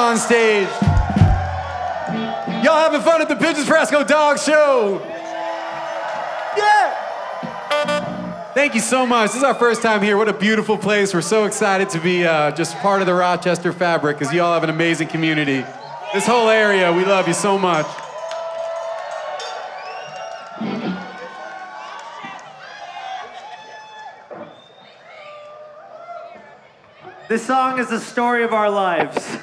on stage. Y'all having fun at the Pigeons Frasco Dog Show? Yeah! Thank you so much. This is our first time here. What a beautiful place. We're so excited to be just part of the Rochester fabric because you all have an amazing community. This whole area, we love you so much. This song is the story of our lives.